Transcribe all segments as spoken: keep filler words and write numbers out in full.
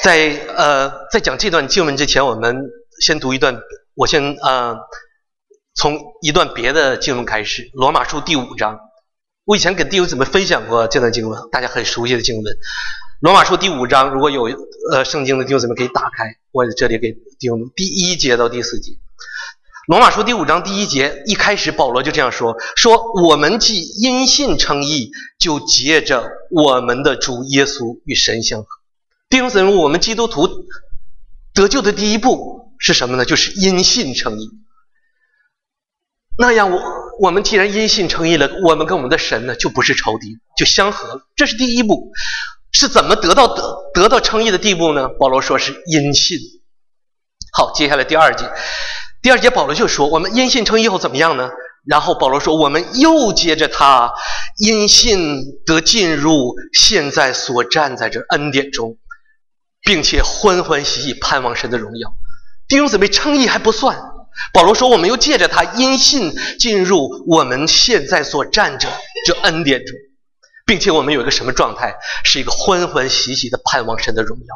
在呃在讲这段经文之前，我们先读一段，我先呃从一段别的经文开始，罗马书第五章。我以前跟弟兄姊妹分享过这段经文，大家很熟悉的经文。罗马书第五章，如果有呃圣经的弟兄姊妹可以打开，我这里给弟兄第一节到第四节。罗马书第五章第一节一开始，保罗就这样说：说我们既因信称义，就借着我们的主耶稣与神相合。弟兄姊妹，我们基督徒得救的第一步是什么呢？就是因信称义。那样我我们既然因信称义了，我们跟我们的神呢就不是仇敌，就相合了。这是第一步。是怎么得到得得到称义的地步呢？保罗说是因信。好，接下来第二节，第二节保罗就说我们因信称义后怎么样呢？然后保罗说我们又接着他因信得进入现在所站在这恩典中，并且欢欢喜喜盼望神的荣耀。弟兄姊妹，称义还不算，保罗说我们又借着他因信进入我们现在所站着这恩典中，并且我们有一个什么状态？是一个欢欢喜喜的盼望神的荣耀。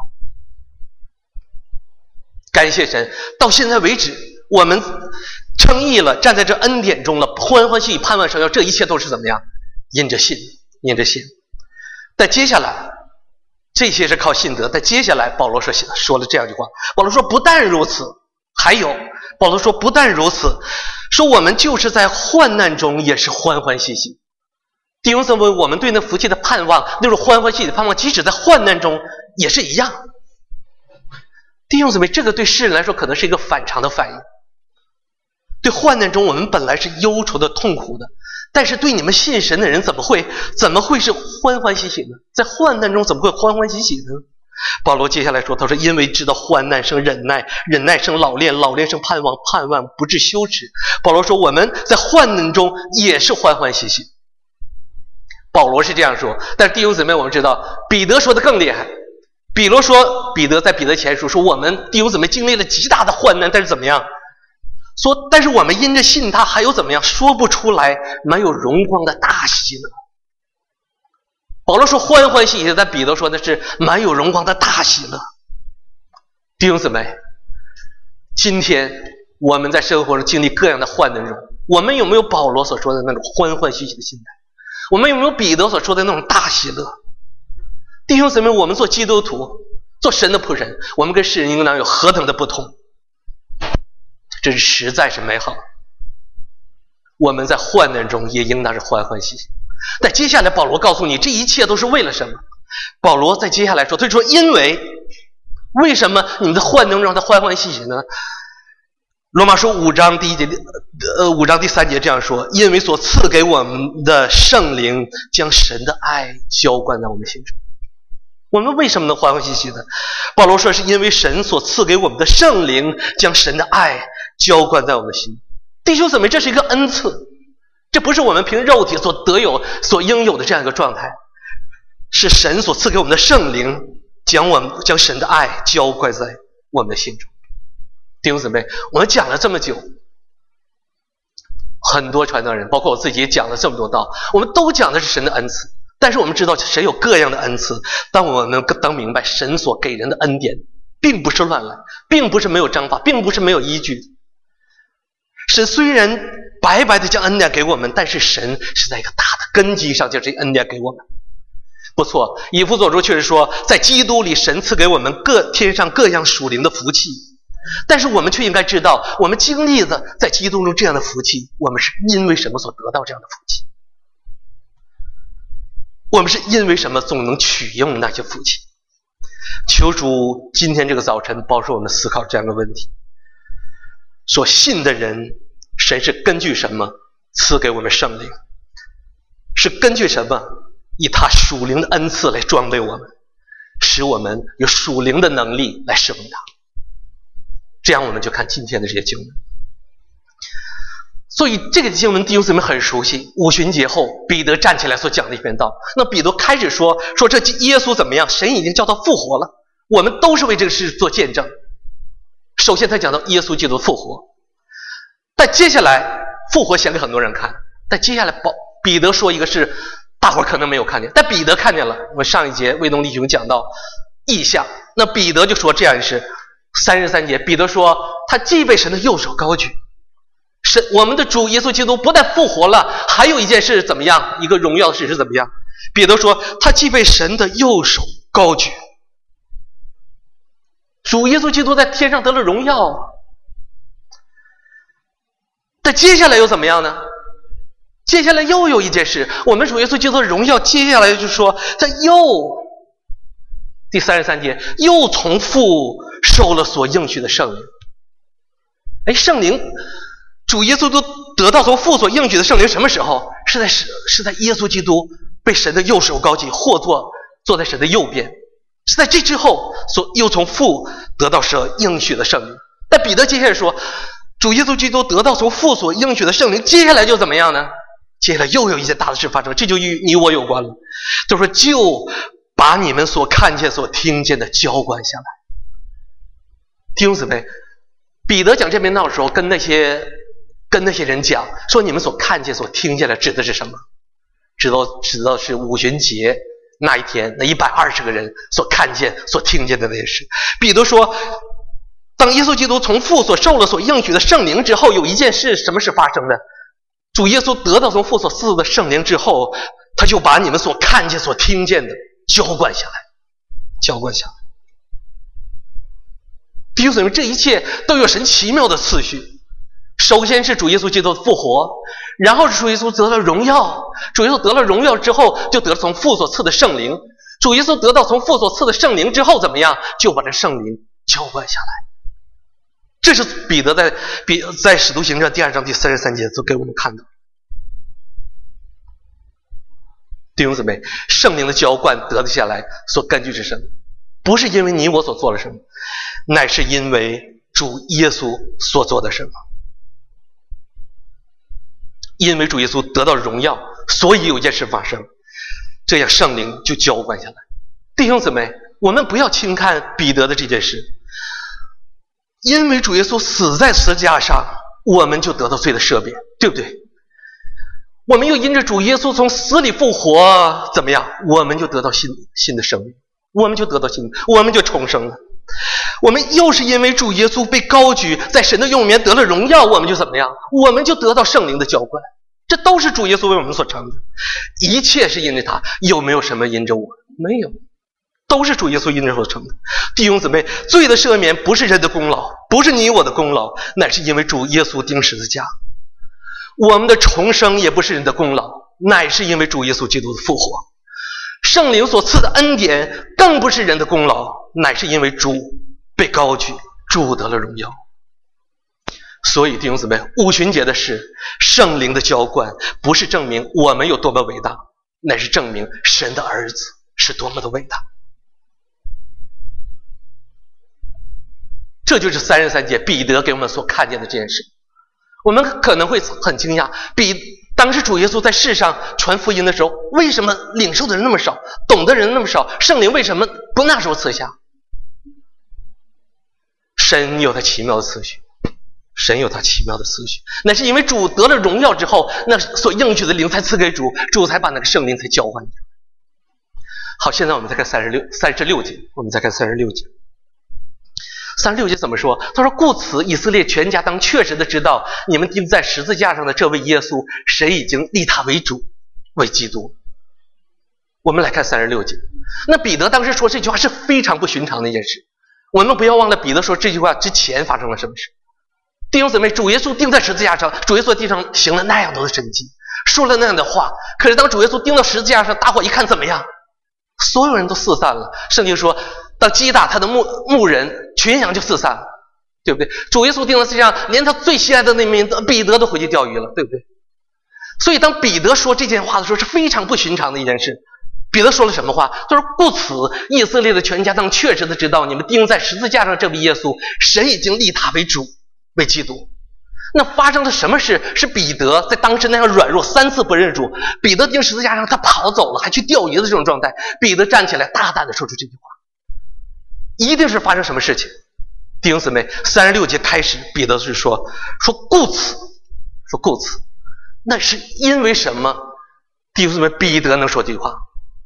感谢神，到现在为止我们称义了，站在这恩典中了，欢欢喜喜盼望神荣耀，这一切都是怎么样？因着信，因着信。但接下来这些是靠信德，但接下来保罗说说了这样一句话，保罗说不但如此，还有保罗说不但如此，说我们就是在患难中也是欢欢喜喜。弟兄姊妹，我们对那福气的盼望，那种欢欢喜喜的盼望，即使在患难中也是一样。弟兄姊妹，这个对世人来说可能是一个反常的反应。对患难中我们本来是忧愁的、痛苦的，但是对你们信神的人怎么会怎么会是欢欢喜喜呢？在患难中怎么会欢欢喜喜呢？保罗接下来说，他说因为知道患难生忍耐，忍耐生老练，老练生盼望，盼望不致羞耻。保罗说我们在患难中也是欢欢喜喜。保罗是这样说，但是弟兄姊妹，我们知道彼得说的更厉害。彼得说，彼得在彼得前书说我们弟兄姊妹经历了极大的患难，但是怎么样？说但是我们因着信他，还有怎么样？说不出来满有荣光的大喜乐。保罗说欢欢喜喜，但彼得说的是满有荣光的大喜乐。弟兄姊妹，今天我们在生活中经历各样的患难中，我们有没有保罗所说的那种欢欢喜喜的心态？我们有没有彼得所说的那种大喜乐？弟兄姊妹，我们做基督徒，做神的仆人，我们跟世人应当有何等的不同？这是实在是美好。我们在患难中也应当是欢欢喜喜。但接下来保罗告诉你，这一切都是为了什么？保罗在接下来说，他说因为为什么你们的患难让他欢欢喜喜呢？罗马书五章第一节，呃，五章第三节这样说：因为所赐给我们的圣灵将神的爱浇灌在我们心中。我们为什么能欢欢喜喜呢？保罗说是因为神所赐给我们的圣灵将神的爱浇灌在我们心。弟兄姊妹，这是一个恩赐，这不是我们凭肉体所得有所应有的这样一个状态，是神所赐给我们的圣灵将我们将神的爱浇灌在我们的心中。弟兄姊妹，我们讲了这么久，很多传道人包括我自己也讲了这么多道，我们都讲的是神的恩赐。但是我们知道神有各样的恩赐，当我们当明白神所给人的恩典并不是乱来，并不是没有章法，并不是没有依据。神虽然白白的将恩典给我们，但是神是在一个大的根基上将这恩典给我们。不错，以弗所书确实说在基督里神赐给我们各天上各样属灵的福气，但是我们却应该知道，我们经历的在基督中这样的福气，我们是因为什么所得到这样的福气？我们是因为什么总能取用那些福气？求主今天这个早晨帮助我们思考这样的问题。所信的人，神是根据什么赐给我们圣灵？是根据什么？以他属灵的恩赐来装备我们，使我们有属灵的能力来侍奉他。这样我们就看今天的这些经文。所以这个经文弟兄姊妹很熟悉，五旬节后彼得站起来所讲的一篇道。那彼得开始说说这耶稣怎么样，神已经叫他复活了，我们都是为这个事做见证。首先他讲到耶稣基督复活，但接下来复活显给很多人看，但接下来彼得说一个是大伙可能没有看见，但彼得看见了。我们上一节卫东弟兄讲到异象， 那彼得就说这样一事，三十三节，彼得说他既被神的右手高举，神我们的主耶稣基督不但复活了，还有一件事怎么样？一个荣耀的事是怎么样？彼得说他既被神的右手高举，主耶稣基督在天上得了荣耀。但接下来又怎么样呢？接下来又有一件事，我们主耶稣基督的荣耀，接下来就是说他又第三十三节又从父受了所应许的圣灵。哎，圣灵主耶稣都得到从父所应许的圣灵什么时候？是在是在耶稣基督被神的右手高举，或坐坐在神的右边，是在这之后所又从父得到所应许的圣灵。但彼得接下来说，主耶稣基督得到从父所应许的圣灵，接下来就怎么样呢？接下来又有一件大的事发生，这就与你我有关了。就说就把你们所看见所听见的浇灌下来。弟兄姊妹，彼得讲这篇道的时候，跟那些跟那些人讲说，你们所看见所听见的指的是什么？指到指到是五旬节那一天，那一百二十个人所看见所听见的那些事。彼得说，当耶稣基督从父所受了所应许的圣灵之后，有一件事，什么事发生的？主耶稣得到从父所赐的圣灵之后，他就把你们所看见所听见的浇灌下来，浇灌下来。弟兄姊妹，这一切都有神奇妙的次序。首先是主耶稣基督的复活，然后是主耶稣得了荣耀，主耶稣得了荣耀之后，就得了从父所赐的圣灵。主耶稣得到从父所赐的圣灵之后怎么样？就把这圣灵浇灌下来。这是彼得在彼在使徒行传第二章第三十三节就给我们看到。弟兄姊妹，圣灵的浇灌得下来所根据是什么？不是因为你我所做了什么，乃是因为主耶稣所做的什么。因为主耶稣得到荣耀，所以有一件事发生，这样圣灵就浇灌下来。弟兄姊妹，我们不要轻看彼得的这件事。因为主耶稣死在十字架上，我们就得到罪的赦免，对不对？我们又因着主耶稣从死里复活，怎么样？我们就得到新新的生命，我们就得到新，我们就重生了。我们又是因为主耶稣被高举，在神的右面得了荣耀，我们就怎么样？我们就得到圣灵的浇灌。这都是主耶稣为我们所成的，一切是因着他。有没有什么因着我？没有，都是主耶稣因着所成的。弟兄姊妹，罪的赦免不是人的功劳，不是你我的功劳，乃是因为主耶稣钉十字架。我们的重生也不是人的功劳，乃是因为主耶稣基督的复活。圣灵所赐的恩典更不是人的功劳，乃是因为主被高举，主得了荣耀。所以弟兄姊妹，五旬节的事，圣灵的浇灌不是证明我们有多么伟大，乃是证明神的儿子是多么的伟大。这就是三十三节彼得给我们所看见的这件事。我们可能会很惊讶，比当时主耶稣在世上传福音的时候，为什么领受的人那么少，懂的人那么少，圣灵为什么不那时候赐下？神有他奇妙的次序，神有他奇妙的次序，那是因为主得了荣耀之后，那所应许的灵才赐给主，主才把那个圣灵才交换。好，现在我们再看三十六三十六节，我们再看三十六节。三十六节怎么说？他说，故此以色列全家当确实的知道，你们钉在十字架上的这位耶稣，谁已经立他为主，为基督。我们来看三十六节。那彼得当时说这句话是非常不寻常的一件事。我们不要忘了彼得说这句话之前发生了什么事。弟兄姊妹，主耶稣钉在十字架上，主耶稣在地上行了那样多的神迹，说了那样的话，可是当主耶稣钉到十字架上，大伙一看怎么样？所有人都四散了。圣经说，当击打他的牧牧人，群羊就四散了，对不对？主耶稣钉在十字架上，连他最心爱的那名彼得都回去钓鱼了，对不对？所以当彼得说这件话的时候，是非常不寻常的一件事。彼得说了什么话？他说，故此以色列的全家当确实的知道，你们钉在十字架上这位耶稣，神已经立他为主，为基督。那发生了什么事？是彼得在当时那样软弱，三次不认主。彼得钉十字架上，他跑走了，还去钓鱼的这种状态。彼得站起来，大胆的说出这句话，一定是发生什么事情。弟兄姊妹，三十六节开始，彼得是说说故此，说故此，那是因为什么？弟兄姊妹，彼得能说这句话，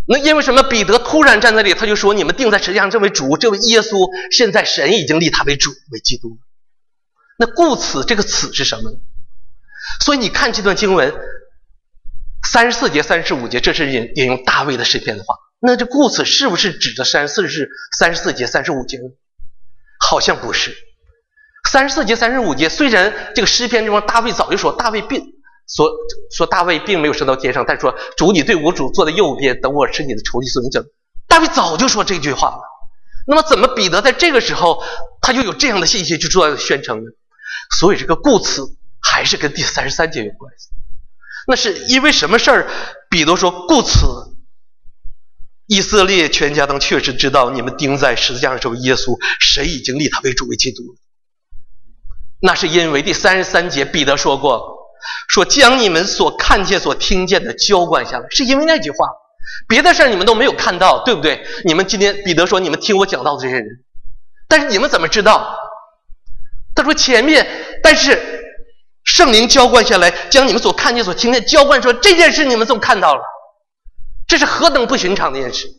那因为什么？彼得突然站在那里，他就说：“你们钉在十字架上这位主，这位耶稣，现在神已经立他为主，为基督。”那故此这个此是什么呢？所以你看这段经文三十四节、三十五节，这是引引用大卫的诗篇的话。那这故此是不是指着三十四是三十四节、三十五节呢？好像不是。三十四节、三十五节，虽然这个诗篇中大卫早就说大卫并说说大卫并没有升到天上，但说主你对我主坐在右边，等我使你的仇敌所营整。大卫早就说这句话了。那么怎么彼得在这个时候他就有这样的信息去做宣称呢？所以这个故此还是跟第三十三节有关系。那是因为什么事儿？彼得说故此以色列全家当确实知道你们钉在十字架上这位耶稣，谁已经立他为主为基督了。那是因为第三十三节彼得说过，说将你们所看见所听见的浇灌下来，是因为那句话。别的事儿你们都没有看到，对不对？你们今天彼得说你们听我讲到的这些人，但是你们怎么知道？他说前面但是圣灵浇灌下来，将你们所看见所听见浇灌，说这件事你们怎么看到了？这是何等不寻常的一件事。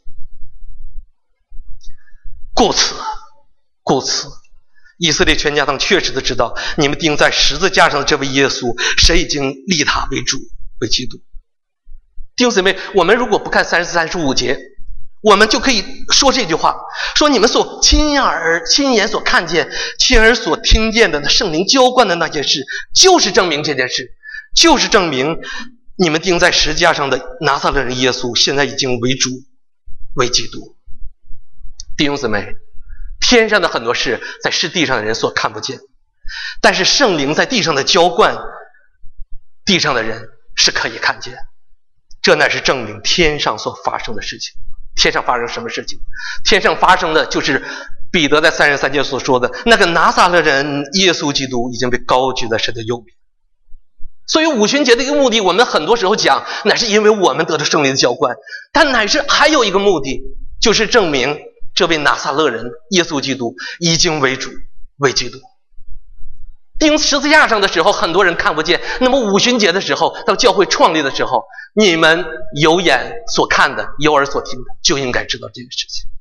故此故此以色列全家当确实的知道你们钉在十字架上的这位耶稣，谁已经立他为主为基督。弟兄姊妹，我们如果不看三十四、三十五节，我们就可以说这句话，说你们所亲耳亲眼所看见、亲耳所听见的那圣灵浇灌的那件事，就是证明这件事，就是证明你们钉在十字架上的拿撒勒人耶稣现在已经为主为基督。弟兄姊妹，天上的很多事在是地上的人所看不见，但是圣灵在地上的浇灌，地上的人是可以看见。这乃是证明天上所发生的事情。天上发生什么事情？天上发生的就是彼得在三十三节所说的那个拿撒勒人耶稣基督已经被高举在神的右边。所以五旬节的一个目的，我们很多时候讲乃是因为我们得到圣灵的浇灌，但乃是还有一个目的，就是证明这位拿撒勒人耶稣基督已经为主为基督。钉十字架上的时候很多人看不见，那么五旬节的时候，到教会创立的时候，你们有眼所看的，有耳所听的，就应该知道这件事情，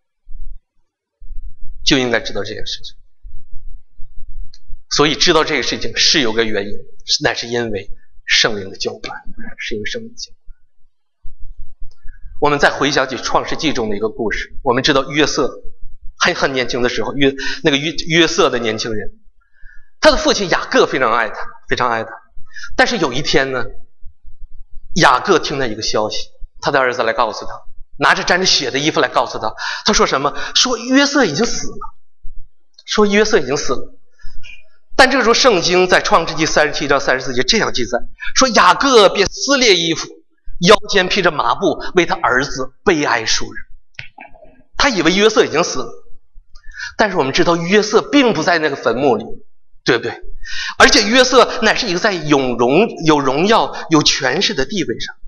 就应该知道这件事情。所以知道这个事情是有个原因，那是因为圣灵的浇灌，是因为圣灵的浇灌。我们再回想起创世纪中的一个故事，我们知道约瑟还很年轻的时候，约那个约约瑟的年轻人，他的父亲雅各非常爱他，非常爱他。但是有一天呢，雅各听到一个消息，他的儿子来告诉他，拿着沾着血的衣服来告诉他，他说什么？说约瑟已经死了，说约瑟已经死了。但这个时候圣经在创世纪三十七章三十四节这样记载，说雅各便撕裂衣服，腰间披着麻布，为他儿子悲哀数日。他以为约瑟已经死了，但是我们知道约瑟并不在那个坟墓里，对不对？而且约瑟乃是一个在有荣有荣耀有权势的地位上，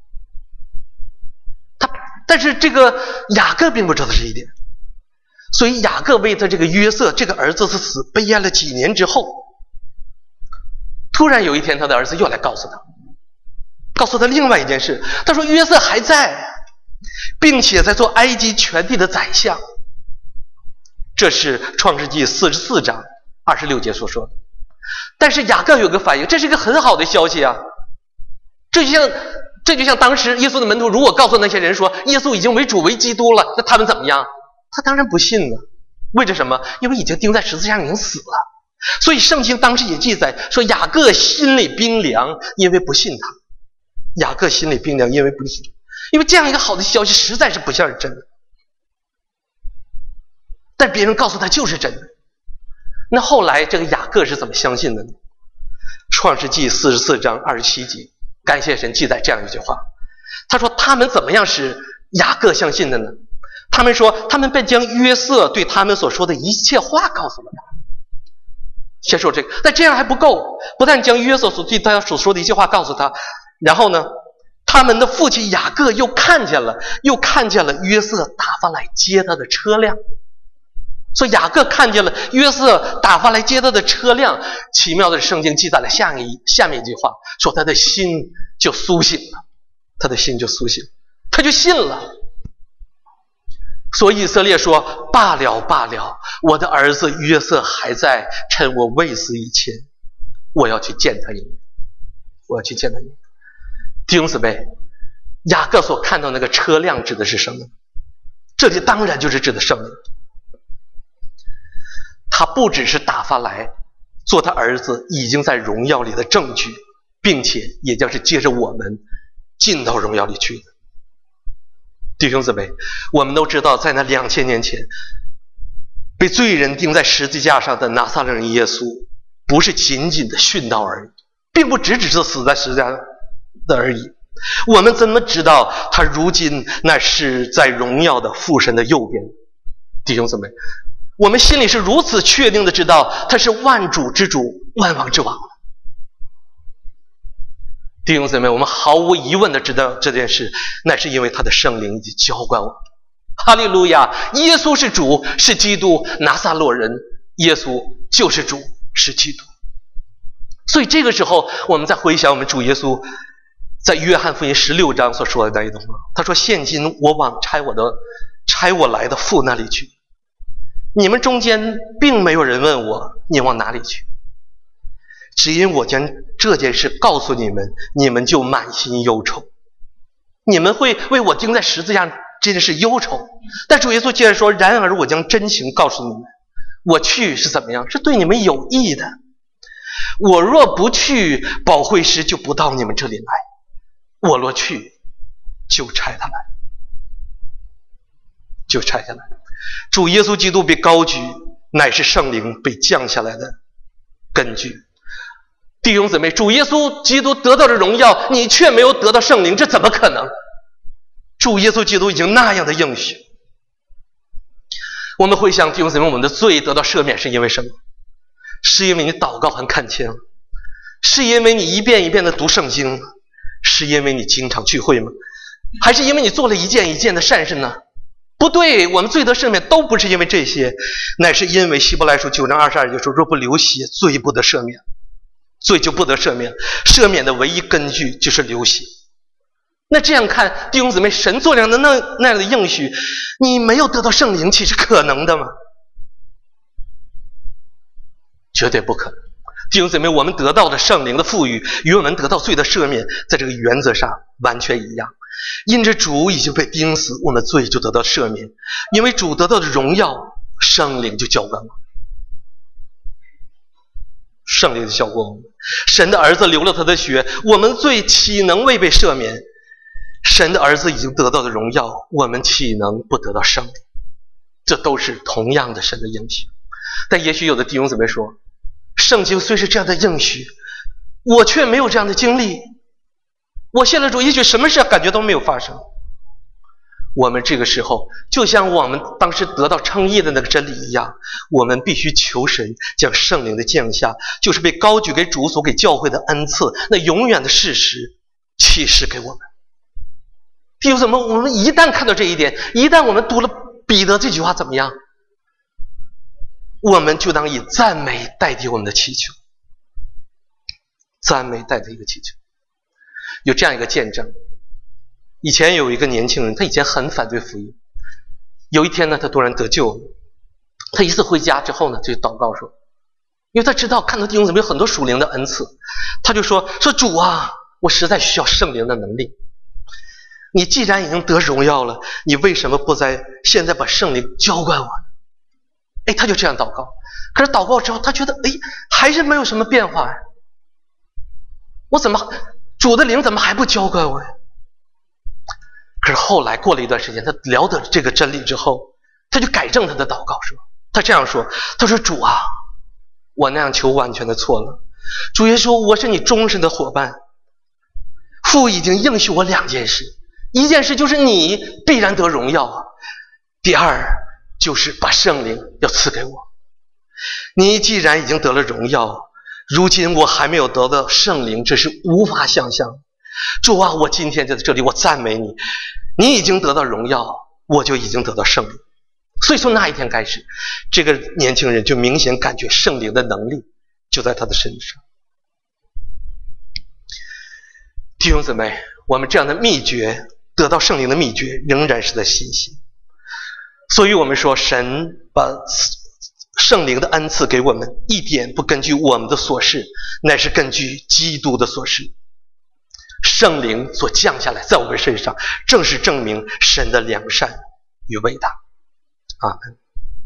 他但是这个雅各并不知道这一点，所以雅各为他这个约瑟这个儿子的死悲哀了几年之后，突然有一天他的儿子又来告诉他告诉他另外一件事，他说约瑟还在，并且在做埃及全地的宰相。这是创世纪四十四章二十六节所说的。但是雅各有个反应，这是一个很好的消息啊！这就像这就像当时耶稣的门徒如果告诉那些人说耶稣已经为主为基督了，那他们怎么样？他当然不信了。为了什么？因为已经钉在十字架上已经死了。所以圣经当时也记载说雅各心里冰凉，因为不信他。雅各心里冰凉，因为不信，因为这样一个好的消息实在是不像是真的，但别人告诉他就是真的。那后来这个雅各是怎么相信的呢？创世纪四十四章二十七节，感谢神记载这样一句话，他说他们怎么样使雅各相信的呢？他们说他们便将约瑟对他们所说的一切话告诉了他。先说这个，但这样还不够，不但将约瑟所对他所说的一切话告诉他，然后呢，他们的父亲雅各又看见了又看见了约瑟打发来接他的车辆。所以雅各看见了约瑟打发来接他的车辆，奇妙的圣经记载了下一下面一句话，说他的心就苏醒了，他的心就苏醒， 他就信了。所以以色列说，罢了罢了，我的儿子约瑟还在，趁我未死以前，我要去见他一面，我要去见他一面。弟兄姊妹，雅各所看到那个车辆指的是什么？这里当然就是指的圣灵。他不只是打发来做他儿子已经在荣耀里的证据，并且也将是接着我们进到荣耀里去的。弟兄姊妹，我们都知道，在那两千年前被罪人钉在十字架上的拿撒勒人耶稣，不是仅仅的殉道而已，并不只只是死在十字架的而已。我们怎么知道他如今那是在荣耀的父神的右边？弟兄姊妹，我们心里是如此确定的知道他是万主之主，万王之王。弟兄姊妹，我们毫无疑问的知道这件事，乃是因为他的圣灵已经浇灌我们。哈利路亚！耶稣是主，是基督，拿撒勒人耶稣就是主，是基督。所以这个时候我们再回想我们主耶稣在约翰福音十六章所说的那一段话，他说，现今我往差我的差我来的父那里去，你们中间并没有人问我，你往哪里去？只因我将这件事告诉你们，你们就满心忧愁。你们会为我钉在十字架这件事忧愁，但主耶稣接着说，然而我将真情告诉你们，我去是怎么样？是对你们有益的。我若不去，保惠师就不到你们这里来；我若去，就差他来，就差下来。主耶稣基督被高举，乃是圣灵被降下来的根据。弟兄姊妹，主耶稣基督得到了荣耀，你却没有得到圣灵，这怎么可能？主耶稣基督已经那样的应许。我们会想，弟兄姊妹，我们的罪得到赦免是因为什么？是因为你祷告很看清？是因为你一遍一遍的读圣经？是因为你经常聚会吗？还是因为你做了一件一件的善事呢？不对，我们罪得赦免都不是因为这些，乃是因为希伯来书九章二十二节说，若不流血，罪不得赦免，罪就不得赦免，赦免的唯一根据就是流血。那这样看，弟兄姊妹，神做量的那那样的应许，你没有得到圣灵，岂是可能的吗？绝对不可能。弟兄姊妹，我们得到的圣灵的赋予与我们得到罪的赦免，在这个原则上完全一样。因着主已经被钉死，我们罪就得到赦免；因为主得到的荣耀，圣灵就浇灌我们，圣灵就浇灌我们。神的儿子流了他的血，我们罪岂能未被赦免？神的儿子已经得到的荣耀，我们岂能不得到圣灵？这都是同样的神的应许。但也许有的弟兄姊妹说，圣经虽是这样的应许，我却没有这样的经历。我信了主，也许什么事感觉都没有发生。我们这个时候就像我们当时得到称义的那个真理一样，我们必须求神将圣灵的降下，就是被高举给主所给教会的恩赐，那永远的事实启示给我们。弟兄姊妹，我们一旦看到这一点，一旦我们读了彼得这句话怎么样？我们就当以赞美代替我们的祈求，赞美代替一个祈求。有这样一个见证，以前有一个年轻人，他以前很反对福音，有一天呢，他突然得救了。他一次回家之后呢，就祷告说，因为他知道看到弟兄姊妹有很多属灵的恩赐，他就说说主啊，我实在需要圣灵的能力。你既然已经得荣耀了，你为什么不在现在把圣灵浇灌我？哎，他就这样祷告。可是祷告之后，他觉得哎，还是没有什么变化呀。我怎么主的灵怎么还不浇灌我呀？可是后来过了一段时间，他了解这个真理之后，他就改正他的祷告说，他这样说，他说主啊，我那样求完全的错了。主耶稣，我是你终身的伙伴，父已经应许我两件事，一件事就是你必然得荣耀，第二就是把圣灵要赐给我。你既然已经得了荣耀，如今我还没有得到圣灵，这是无法想象。主啊，我今天在这里，我赞美你，你已经得到荣耀，我就已经得到圣灵。所以从那一天开始，这个年轻人就明显感觉圣灵的能力就在他的身上。弟兄姊妹，我们这样的秘诀得到圣灵的秘诀仍然是在信心。所以我们说，神把圣灵的恩赐给我们，一点不根据我们的所示，乃是根据基督的所示。圣灵所降下来在我们身上，正是证明神的良善与伟大。阿门。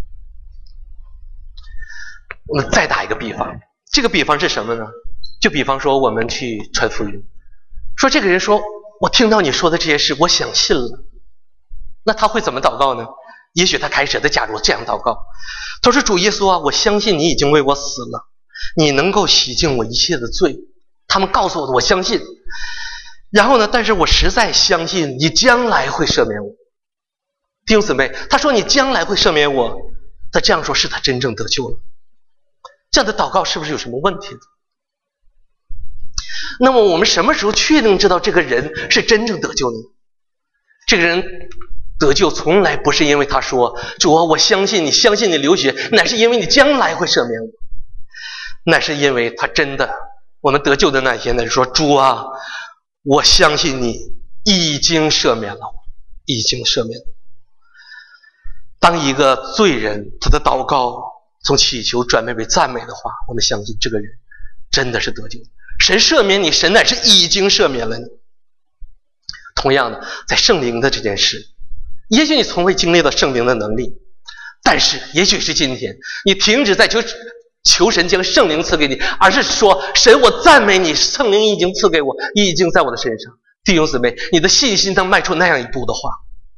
我们再打一个比方，这个比方是什么呢？就比方说我们去传福音，说这个人说，我听到你说的这些事，我想信了。那他会怎么祷告呢？也许他开始的假如这样祷告，他说，主耶稣啊，我相信你已经为我死了，你能够洗净我一切的罪。他们告诉我的，我相信。然后呢，但是我实在相信你将来会赦免我。弟兄姊妹，他说你将来会赦免我，他这样说是他真正得救了。这样的祷告是不是有什么问题的？那么我们什么时候确定知道这个人是真正得救呢？这个人得救从来不是因为他说，主啊，我相信你，相信你流血，乃是因为你将来会赦免我。乃是因为他真的，我们得救的那一天，乃是说，主啊，我相信你已经赦免了我，已经赦免了。当一个罪人他的祷告从祈求转变为赞美的话，我们相信这个人真的是得救的。神赦免你，神乃是已经赦免了你。同样的，在圣灵的这件事，也许你从未经历到圣灵的能力，但是也许是今天你停止在求求神将圣灵赐给你，而是说，神，我赞美你，圣灵已经赐给我，已经在我的身上。弟兄姊妹，你的信心当迈出那样一步的话，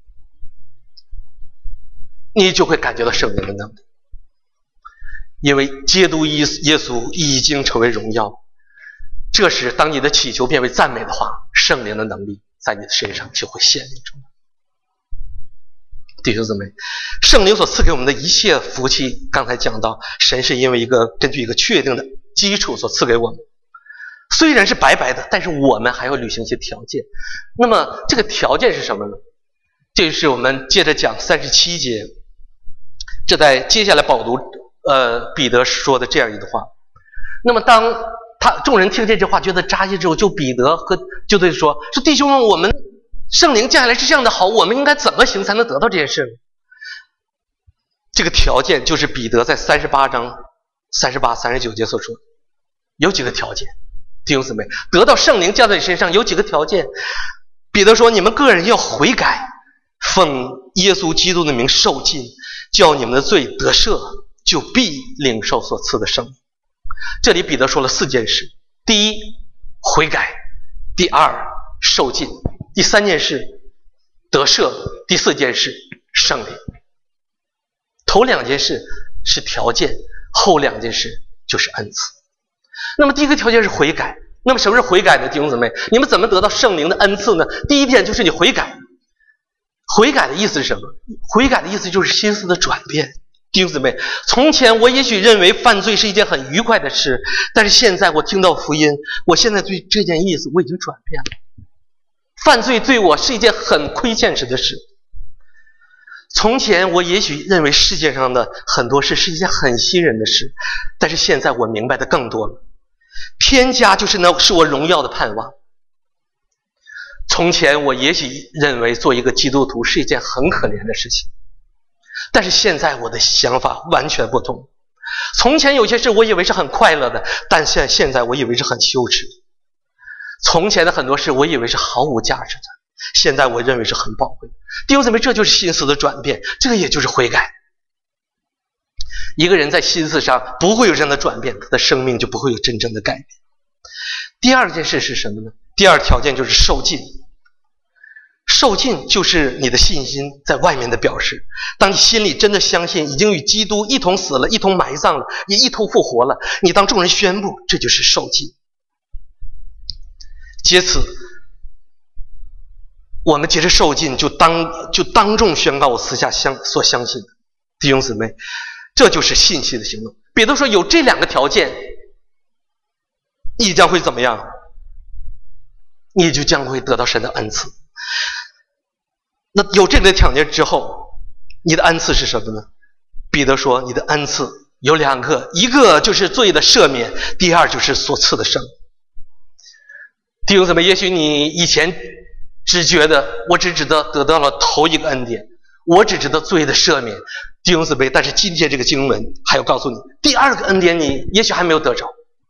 你就会感觉到圣灵的能力。因为基督耶稣已经成为荣耀，这时当你的祈求变为赞美的话，圣灵的能力在你的身上就会显现出来。弟兄姊妹，圣灵所赐给我们的一切福气，刚才讲到，神是因为一个根据一个确定的基础所赐给我们，虽然是白白的，但是我们还要履行一些条件。那么这个条件是什么呢？这就是我们接着讲三十七节，这在接下来保读呃彼得说的这样一段话。那么当他众人听见这话觉得扎心之后，就彼得和就对说说弟兄们，我们圣灵降下来是这样的好，我们应该怎么行才能得到这件事呢？这个条件就是彼得在三十八章三十八、三十九节所说的，有几个条件。弟兄姊妹，得到圣灵降在你身上有几个条件。彼得说，你们个人要悔改，奉耶稣基督的名受浸，叫你们的罪得赦，就必领受所赐的圣灵。这里彼得说了四件事：第一，悔改；第二，受浸；第三件事，得赦；第四件事，圣灵。头两件事是条件，后两件事就是恩赐。那么第一个条件是悔改。那么什么是悔改呢？弟兄姊妹，你们怎么得到圣灵的恩赐呢？第一点就是你悔改。悔改的意思是什么？悔改的意思就是心思的转变。弟兄姊妹，从前我也许认为犯罪是一件很愉快的事，但是现在我听到福音，我现在对这件意思我已经转变了。犯罪对我是一件很亏欠时的事。从前我也许认为世界上的很多事是一件很吸人的事，但是现在我明白的更多了。天家就是那是我荣耀的盼望。从前我也许认为做一个基督徒是一件很可怜的事情，但是现在我的想法完全不同。从前有些事我以为是很快乐的，但现现在我以为是很羞耻。从前的很多事我以为是毫无价值的，现在我认为是很宝贵。弟兄姊妹，这就是心思的转变，这个也就是悔改。一个人在心思上不会有这样的转变，他的生命就不会有真正的改变。第二件事是什么呢？第二条件就是受浸。受浸就是你的信心在外面的表示。当你心里真的相信已经与基督一同死了，一同埋葬了，也一同复活了，你当众人宣布，这就是受浸。借此我们接着受浸，就当就当众宣告我私下相所相信的。弟兄姊妹，这就是信息的行动。彼得说，有这两个条件，你将会怎么样？你就将会得到神的恩赐。那有这个条件之后，你的恩赐是什么呢？彼得说，你的恩赐有两个，一个就是罪的赦免，第二就是所赐的圣灵。弟兄姊妹，也许你以前只觉得我只值得得到了头一个恩典，我只值得罪的赦免。弟兄姊妹，但是今天这个经文还要告诉你，第二个恩典你也许还没有得着。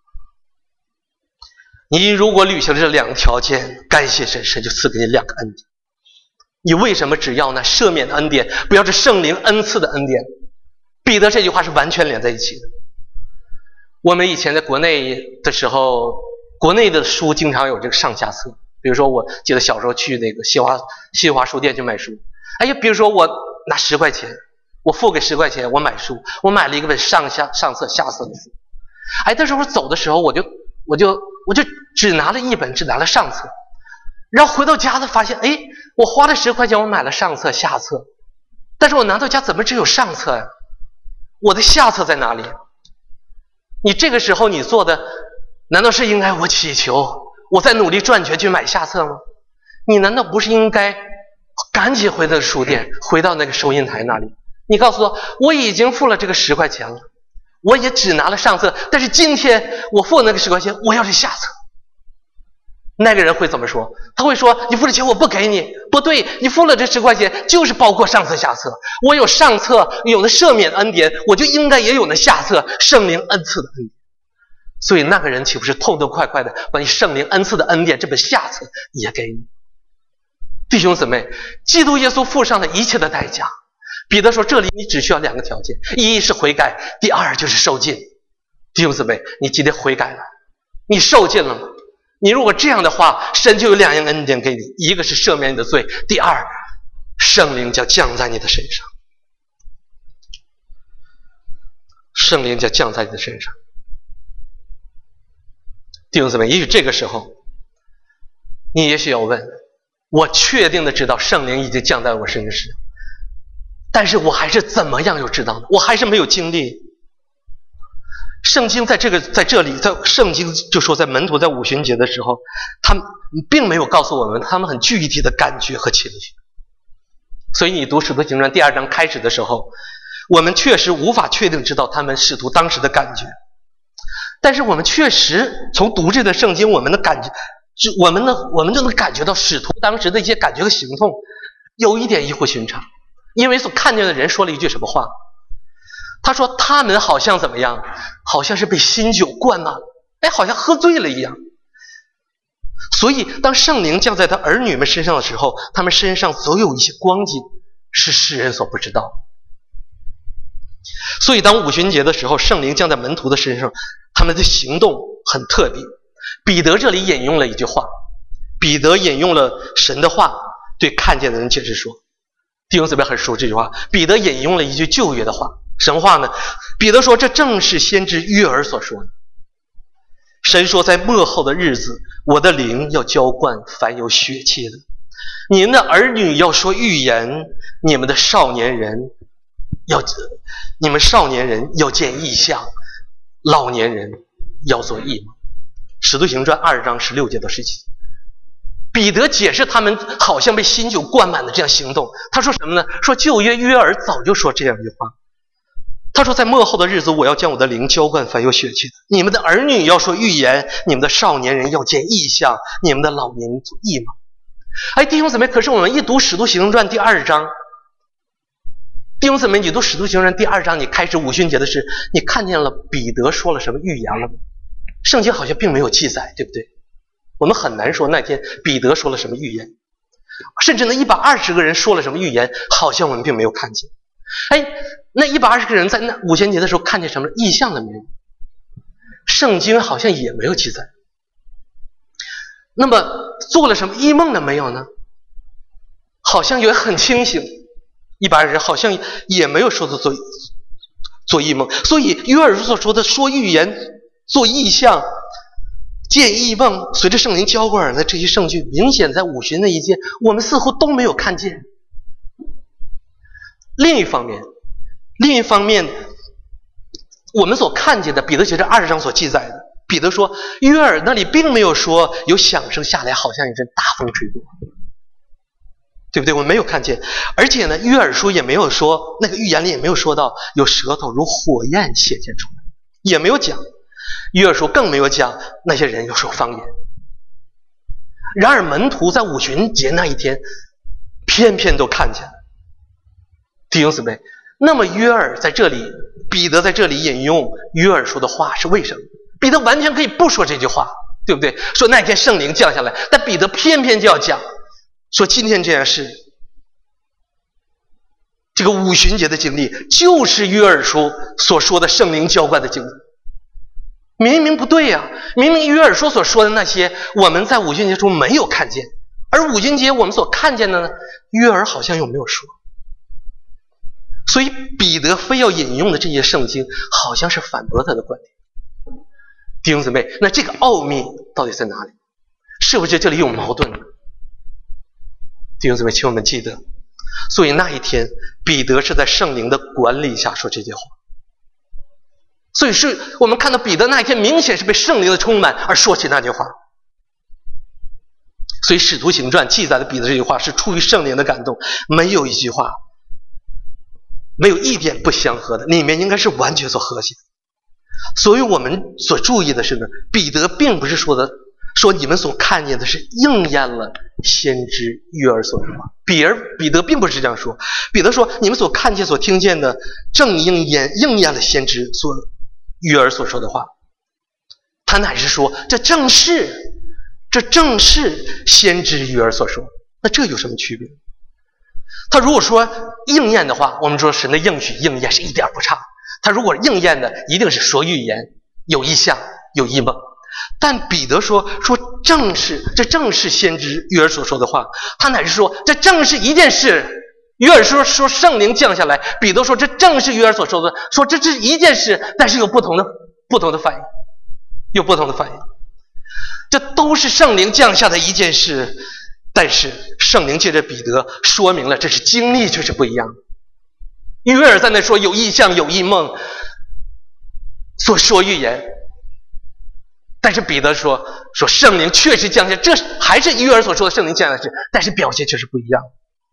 你如果履行了这两个条件，感谢神，神就赐给你两个恩典。你为什么只要那赦免的恩典，不要这圣灵恩赐的恩典？彼得这句话是完全连在一起的。我们以前在国内的时候，国内的书经常有这个上下册，比如说我记得小时候去那个新华新华书店去买书，哎呀，比如说我拿十块钱，我付给十块钱，我买书，我买了一个本上下上册下册的书，哎，那时候走的时候我就我就我就只拿了一本，只拿了上册，然后回到家的发现，哎，我花了十块钱，我买了上册下册，但是我拿到家怎么只有上册呀？我的下册在哪里？你这个时候你做的难道是应该我祈求我在努力赚钱去买下册吗？你难道不是应该赶紧回到书店，回到那个收银台那里，你告诉我我已经付了这个十块钱了，我也只拿了上册，但是今天我付那个十块钱，我要是下册。那个人会怎么说？他会说，你付了钱我不给你。不对，你付了这十块钱就是包括上册下册，我有上册有了赦免恩典，我就应该也有了下册圣灵恩赐的恩典。所以那个人岂不是痛痛快快的把你圣灵恩赐的恩典这本下册也给你？弟兄姊妹，基督耶稣付上了一切的代价。彼得说，这里你只需要两个条件，一是悔改，第二就是受尽。弟兄姊妹，你今天悔改了，你受尽了吗？你如果这样的话，神就有两样恩典给你，一个是赦免你的罪，第二，圣灵将降在你的身上。圣灵将降在你的身上。弟兄姊妹，也许这个时候你也许要问，我确定的知道圣灵已经降在我身上，但是我还是怎么样又知道呢？我还是没有经历。圣经在这个在这里，在圣经就说，在门徒在五旬节的时候，他们并没有告诉我们他们很具体的感觉和情绪。所以你读使徒行传第二章开始的时候，我们确实无法确定知道他们使徒当时的感觉，但是我们确实从读这段圣经，我们的感觉，就我们的我们就能感觉到使徒当时的一些感觉和行动有一点异乎寻常。因为所看见的人说了一句什么话？他说他们好像怎么样？好像是被新酒灌满了，哎，好像喝醉了一样。所以当圣灵降在他儿女们身上的时候，他们身上总有一些光景是世人所不知道。所以当五旬节的时候，圣灵降在门徒的身上，他们的行动很特别。彼得这里引用了一句话，彼得引用了神的话，对看见的人解释说，弟兄姊妹很熟这句话，彼得引用了一句旧约的话，神话呢？彼得说，这正是先知约珥所说的。神说，在末后的日子，我的灵要浇灌凡有血气的，你们的儿女要说预言，你们的少年人要你们少年人要见异象，老年人要做异梦。使徒行传二章十六节到十七节，彼得解释他们好像被新酒灌满的这样行动。他说什么呢？说旧约约珥早就说这样一句话，他说，在末后的日子，我要将我的灵浇灌凡有血气的，你们的儿女要说预言，你们的少年人要见异象，你们的老年人做异梦。哎，弟兄姊妹，可是我们一读使徒行传第二章，弟兄姊妹，你读使徒行传第二章，你开始五旬节的事，你看见了彼得说了什么预言了吗？圣经好像并没有记载，对不对？我们很难说那天彼得说了什么预言，甚至那一百二十个人说了什么预言，好像我们并没有看见。哎，那一百二十个人在那五旬节的时候看见什么异象了没有？圣经好像也没有记载。那么做了什么异梦了没有呢？好像也很清醒，一百二十人好像也没有说的做做异梦。所以约珥所说的说预言、做异象、见异梦，随着圣灵浇灌的这些圣句，明显在五旬那一届我们似乎都没有看见。另一方面，另一方面，我们所看见的彼得前书二十章所记载的，彼得说约珥那里并没有说有响声下来，好像一阵大风吹过，对不对？我们没有看见。而且呢，约珥书也没有说，那个预言里也没有说到有舌头如火焰显现出来，也没有讲。约珥书更没有讲那些人有说方言。 然而门徒在五旬节那一天偏偏都看见了。弟兄姊妹，那么约珥在这里，彼得在这里引用约珥说的话是为什么？彼得完全可以不说这句话，对不对？说那天圣灵降下来，但彼得偏偏就要讲，说今天这件事，这个五旬节的经历就是约珥书所说的圣灵浇灌的经历。明明不对呀、啊！明明约珥书所说的那些我们在五旬节中没有看见，而五旬节我们所看见的呢，约珥好像又没有说。所以彼得非要引用的这些圣经好像是反驳他的观点。弟兄姊妹，那这个奥秘到底在哪里？是不是这里有矛盾呢？弟兄姊妹，请我们记得，所以那一天彼得是在圣灵的管理下说这些话。所以是我们看到彼得那一天明显是被圣灵的充满而说起那句话。所以使徒行传记载的彼得这句话是出于圣灵的感动，没有一句话没有一点不相合的，里面应该是完全所和谐的。所以我们所注意的是呢，彼得并不是说的说你们所看见的是应验了先知约珥所说的话，彼而彼得并不是这样说。彼得说你们所看见所听见的正应验应验了先知所约珥所说的话。他乃是说这正是这正是先知约珥所说。那这有什么区别？他如果说应验的话，我们说神的应许应验是一点不差。他如果应验的一定是说预言，有异象，有异梦。但彼得说说正是这正是先知约珥所说的话。他乃是说这正是一件事。约珥说说圣灵降下来，彼得说这正是约珥所说的，说这是一件事，但是有不同的不同的反应，有不同的反应。这都是圣灵降下的一件事，但是圣灵借着彼得说明了这是经历就是不一样的。约珥在那说有异象有异梦，所说预言，但是彼得说说圣灵确实降下，这还是约珥所说的圣灵降下的事，但是表现却是不一样。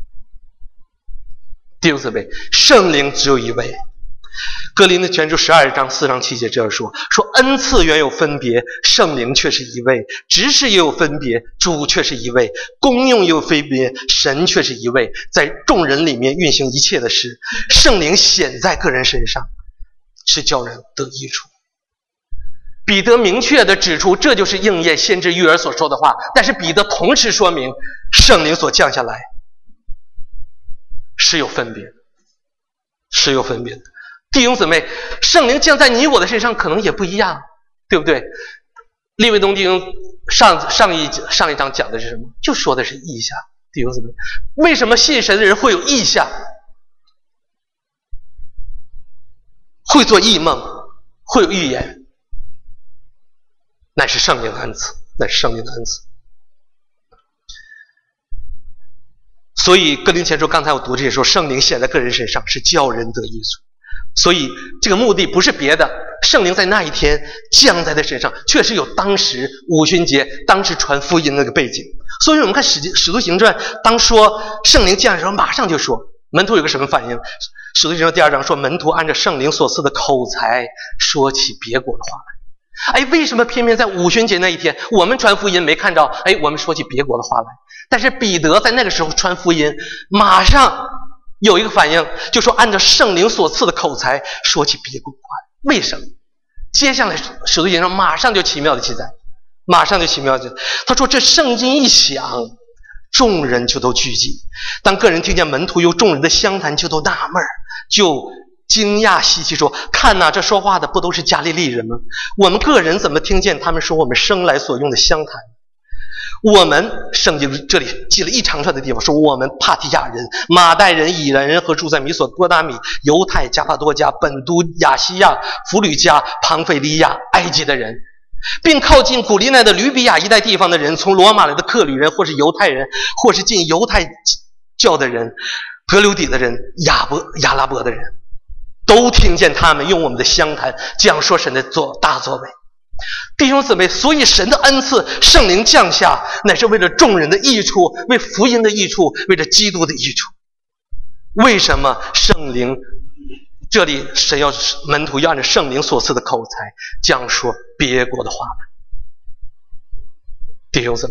弟兄姊妹，圣灵只有一位。哥林多前书十二章四章七节这样说，说恩赐原有分别，圣灵却是一位；职事也有分别，主却是一位；功用也有分别，神却是一位。在众人里面运行一切的事，圣灵显在个人身上，是叫人得益处。彼得明确地指出，这就是应验先知约珥所说的话。但是彼得同时说明，圣灵所降下来是有分别的，是有分别的。弟兄姊妹，圣灵降在你我的身上可能也不一样，对不对？利未东弟兄上上一上一章讲的是什么？就说的是异象。弟兄姊妹，为什么信神的人会有异象，会做异梦，会有预言？那是圣灵的恩赐，那是圣灵的恩赐。所以哥林前书刚才我读这些说，圣灵显在个人身上是叫人得益处。所以这个目的不是别的，圣灵在那一天降在他身上，确实有当时五旬节当时传福音那个背景。所以我们看使使徒行传，当说圣灵降的时候，马上就说门徒有个什么反应？使徒行传第二章说，门徒按照圣灵所赐的口才说起别国的话来。哎，为什么偏偏在五旬节那一天，我们传福音没看着？哎，我们说起别国的话来。但是彼得在那个时候传福音，马上有一个反应，就说按照圣灵所赐的口才说起别国的话。为什么？接下来使徒行传马上就奇妙的记载，马上就奇妙的记载。他说这圣经一响，众人就都聚集。当个人听见门徒有众人的相谈，就都纳闷，就惊讶稀奇说，看哪、啊，这说话的不都是加利利人吗？我们个人怎么听见他们说我们生来所用的相谈？我们圣经这里记了一长串的地方，说我们帕提亚人、马代人、以兰人和住在米索波达米、犹太、加帕多家、本都、亚西亚、弗吕加、庞菲利亚、埃及的人，并靠近古利奈的吕比亚一带地方的人，从罗马来的克吕人，或是犹太人，或是进犹太教的人，格留底的人，亚伯亚拉伯的人，都听见他们用我们的相谈讲说神的作大作为。弟兄姊妹，所以神的恩赐圣灵降下，乃是为了众人的益处，为福音的益处，为了基督的益处。为什么圣灵这里神要门徒要按照圣灵所赐的口才讲说别国的话？弟兄姊妹，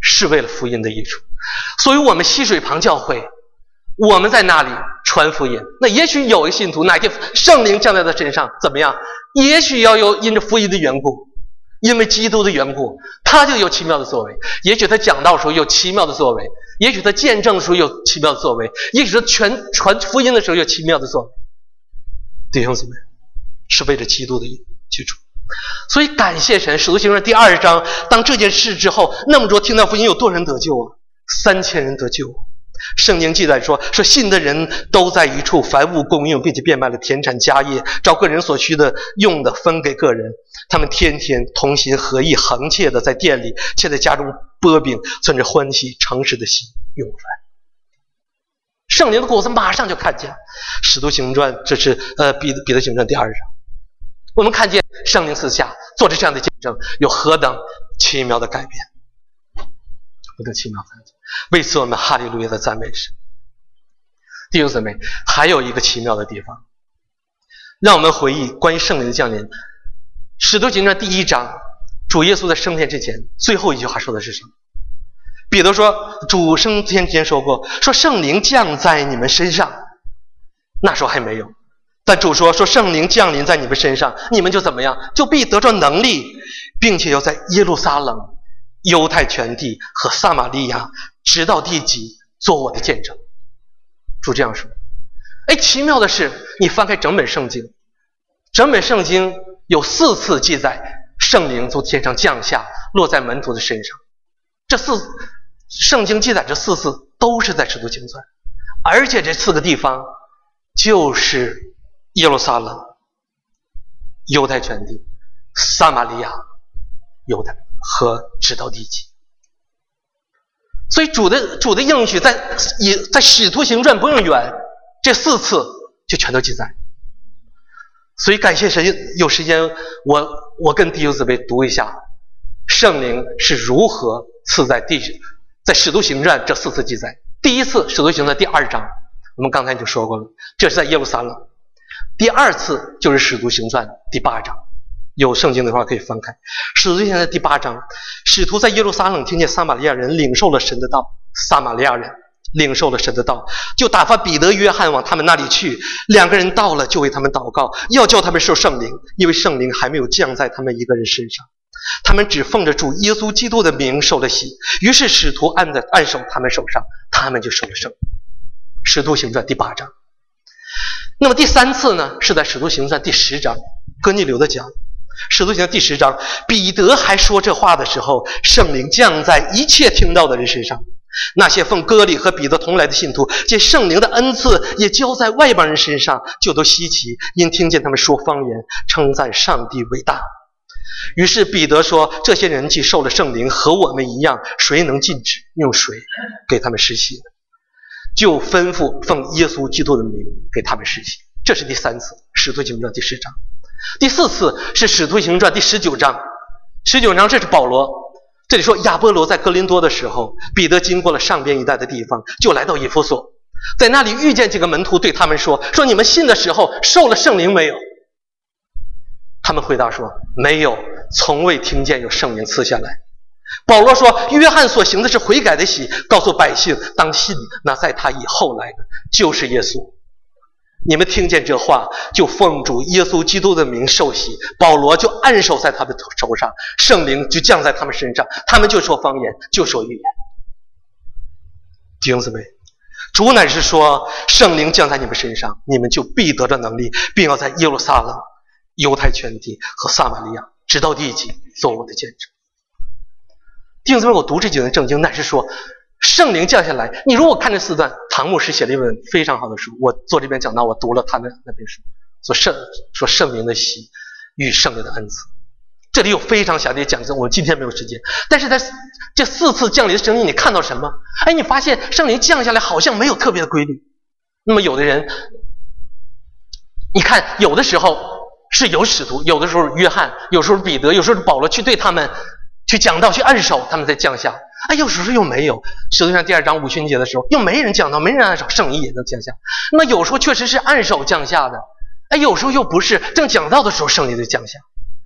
是为了福音的益处。所以我们溪水旁教会，我们在那里传福音。那也许有一信徒哪天圣灵降在他身上，怎么样？也许要有因着福音的缘故，因为基督的缘故，他就有奇妙的作为。也许他讲道的时候有奇妙的作为，也许他见证的时候有奇妙的作为，也许他全传福音的时候有奇妙的作为。弟兄姊妹，是为了基督的基础。所以感谢神，使徒行传第二章，当这件事之后，那么多听到福音有多少人得救啊？三千人得救。圣经记载说，说信的人都在一处，凡物共用，并且变卖了田产家业，照个人所需的用的分给个人。他们天天同心合意，恒切的在店里，且在家中擘饼，存着欢喜诚实的心用饭。圣灵的果子马上就看见。使徒行传，这是呃彼得彼得行传第二章，我们看见圣灵赐下，做着这样的见证，有何等奇妙的改变，何等奇妙的改变！为此我们哈利路亚的赞美神。弟兄姊妹，还有一个奇妙的地方，让我们回忆关于圣灵的降临。使徒行传第一章，主耶稣在升天之前最后一句话说的是什么？彼得说，主升天之前说过，说圣灵降在你们身上。那时候还没有，但主说，说圣灵降临在你们身上，你们就怎么样？就必得着能力，并且要在耶路撒冷、犹太全地和撒玛利亚直到地极做我的见证。主这样说。哎，奇妙的是，你翻开整本圣经，整本圣经有四次记载圣灵从天上降下，落在门徒的身上。这四圣经记载这四次都是在使徒行传，而且这四个地方就是耶路撒冷、犹太全地、撒玛利亚、犹太和直到地极。所以主的主的应许在也在使徒行传不用远，这四次就全都记载。所以感谢神，有时间我我跟弟兄姊妹读一下圣灵是如何赐在地在使徒行传这四次记载。第一次使徒行传第二章，我们刚才就说过了，这是在耶路撒冷。第二次就是使徒行传第八章，有圣经的话可以翻开。使徒行传第八章，使徒在耶路撒冷听见撒玛利亚人领受了神的道，撒玛利亚人领受了神的道，就打发彼得、约翰往他们那里去。两个人到了，就为他们祷告，要叫他们受圣灵，因为圣灵还没有降在他们一个人身上。他们只奉着主耶稣基督的名受了洗。于是使徒按在按手他们手上，他们就受了圣灵。使徒行传第八章。那么第三次呢，是在使徒行传第十章，哥尼流的讲。使徒行传第十章，彼得还说这话的时候，圣灵降在一切听到的人身上。那些奉割礼和彼得同来的信徒，见圣灵的恩赐也交在外邦人身上，就都稀奇，因听见他们说方言，称赞上帝伟大。于是彼得说，这些人既受了圣灵，和我们一样，谁能禁止用水给他们施洗呢？就吩咐奉耶稣基督的名给他们施洗。这是第三次，使徒行传第十章。第四次是使徒行传第十九章。十九章这是保罗，这里说亚波罗在哥林多的时候，彼得经过了上边一带的地方，就来到以弗所，在那里遇见几个门徒，对他们说，说你们信的时候受了圣灵没有？他们回答说，没有，从未听见有圣灵赐下来。保罗说，约翰所行的是悔改的洗，告诉百姓当信那在他以后来的就是耶稣。你们听见这话，就奉主耶稣基督的名受洗。保罗就按手在他们手上，圣灵就降在他们身上，他们就说方言，就说预言。弟兄姊妹，主乃是说，圣灵降在你们身上，你们就必得着能力，并要在耶路撒冷、犹太全地和撒玛利亚直到地极做我的见证。弟兄姊妹，我读这几段圣经，乃是说圣灵降下来。你如果看这四段，唐牧师写了一本非常好的书，我做这边讲到，我读了他的那本书，说圣说圣灵的洗与圣灵的恩赐。这里有非常详细的讲解，我今天没有时间。但是在这四次降临的圣经，你看到什么？哎，你发现圣灵降下来好像没有特别的规律。那么有的人，你看有的时候是有使徒，有的时候约翰，有时候彼得，有时候保罗去对他们去讲道，去按手，他们才降下。哎，有时候又没有。使徒行传第二章五旬节的时候，又没人讲道，没人按手，圣灵也能降下。那么有时候确实是按手降下的，哎，有时候又不是，正讲道的时候圣灵就降下。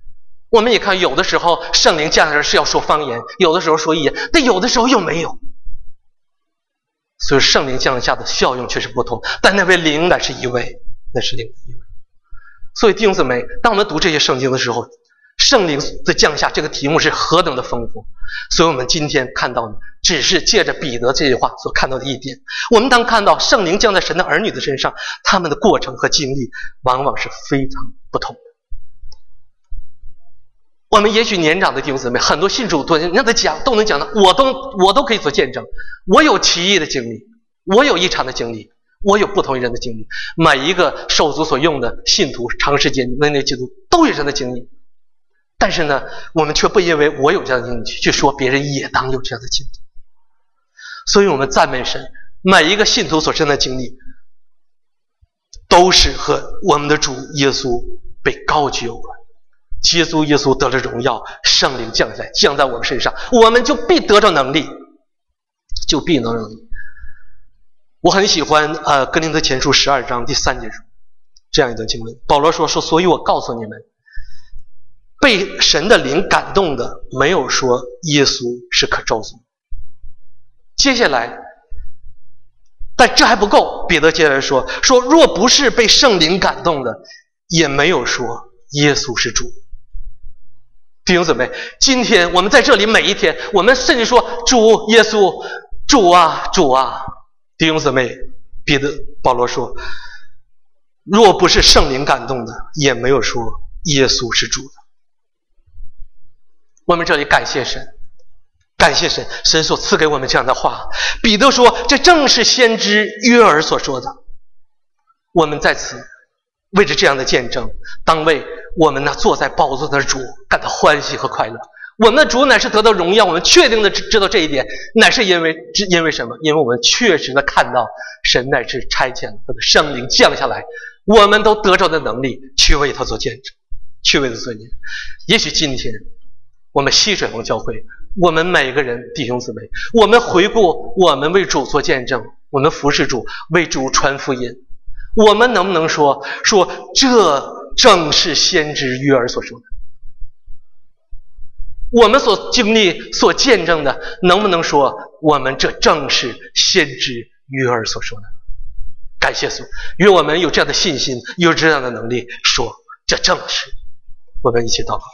我们也看有的时候圣灵降下来是要说方言，有的时候说预言，但有的时候又没有。所以圣灵降下的效用却是不同，但那位灵乃是一位，那是另一位。所以弟兄姊妹，当我们读这些圣经的时候，圣灵的降下这个题目是何等的丰富。所以我们今天看到的只是借着彼得这句话所看到的一点。我们当看到圣灵降在神的儿女的身上，他们的过程和经历往往是非常不同的。我们也许年长的弟兄姊妹，很多信主多年，让他讲都能讲的，我都我都可以做见证。我有奇异的经历，我有异常的经历，我有不同于人的经历。每一个受主所用的信徒，长时间内内基督都有人的经历。但是呢，我们却不因为我有这样的经历去说别人也当有这样的经历。所以我们赞美神，每一个信徒所生的经历都是和我们的主耶稣被高举有关。耶稣耶稣得了荣耀，圣灵降下来，降在我们身上，我们就必得着能力，就必能能力。我很喜欢呃哥林多前书十二章第三节这样一段经文，保罗说说，所以我告诉你们，被神的灵感动的，没有说耶稣是可咒诅。接下来，但这还不够，彼得接下来说说，若不是被圣灵感动的，也没有说耶稣是主。弟兄姊妹，今天我们在这里每一天，我们甚至说主耶稣，主啊主啊。弟兄姊妹，彼得保罗说，若不是圣灵感动的，也没有说耶稣是主的。我们这里感谢神，感谢神，神所赐给我们这样的话。彼得说，这正是先知约珥所说的。我们在此为着这样的见证，当为我们那坐在宝座的主感到欢喜和快乐。我们的主乃是得到荣耀，我们确定的知道这一点，乃是因为因为什么？因为我们确实的看到神乃是差遣他的圣灵降下来，我们都得着的能力去为他做见证，去为他做见证。也许今天我们溪水峰教会，我们每个人弟兄姊妹，我们回顾我们为主做见证，我们服侍主，为主传福音，我们能不能说说这正是先知约珥所说的？我们所经历所见证的，能不能说我们这正是先知约珥所说的？感谢主，愿我们有这样的信心，有这样的能力，说这正是。我们一起祷告。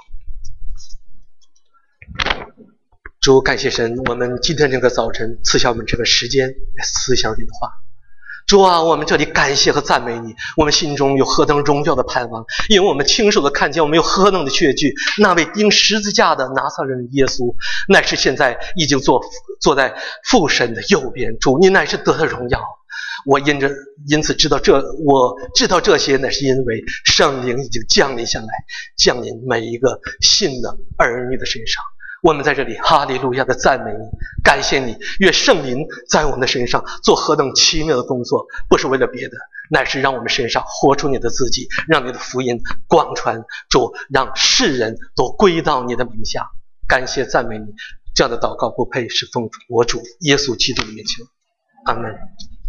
主，感谢神，我们今天这个早晨赐下我们这个时间来思想你的话。主啊，我们这里感谢和赞美你，我们心中有何等荣耀的盼望，因为我们亲手的看见我们有何等的确据，那位钉十字架的拿撒勒人耶稣，乃是现在已经坐坐在父神的右边。主，你乃是得了荣耀。我因着因此知道这我知道这些，乃是因为圣灵已经降临下来，降临每一个信的儿女的身上。我们在这里哈利路亚的赞美你，感谢你，愿圣灵在我们的身上做何等奇妙的工作，不是为了别的，乃是让我们身上活出你的自己，让你的福音广传。主，让世人都归到你的名下。感谢赞美你，这样的祷告不配是奉我主耶稣基督的名求，阿们。